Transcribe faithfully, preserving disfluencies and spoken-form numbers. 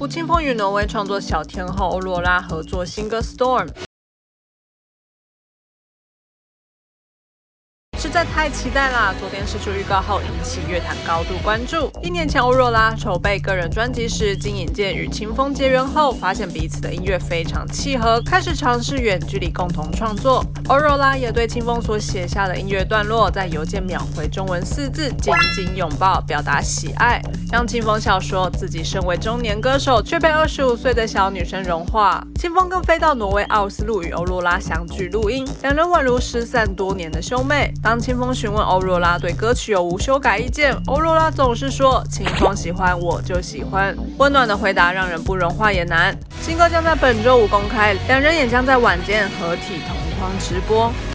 吴青峰与挪威创作小天后欧若拉合作新歌《Storm》。实在太期待啦！昨天释出预告后，引起乐坛高度关注。一年前，欧若拉筹备个人专辑时，经引荐与青峰结缘后，发现彼此的音乐非常契合，开始尝试远距离共同创作。欧若拉也对青峰所写下的音乐段落，在邮件秒回中文四字“紧紧拥抱”，表达喜爱，让青峰笑说自己身为中年歌手，却被二十五岁的小女生融化。青峰更飞到挪威奥斯陆与欧若拉相聚录音，两人宛如失散多年的兄妹。当青峰询问欧若拉对歌曲有无修改意见，欧若拉总是说青峰喜欢我就喜欢，温暖的回答让人不容话也难。新歌将在本周五公开，两人也将在晚间合体同框直播。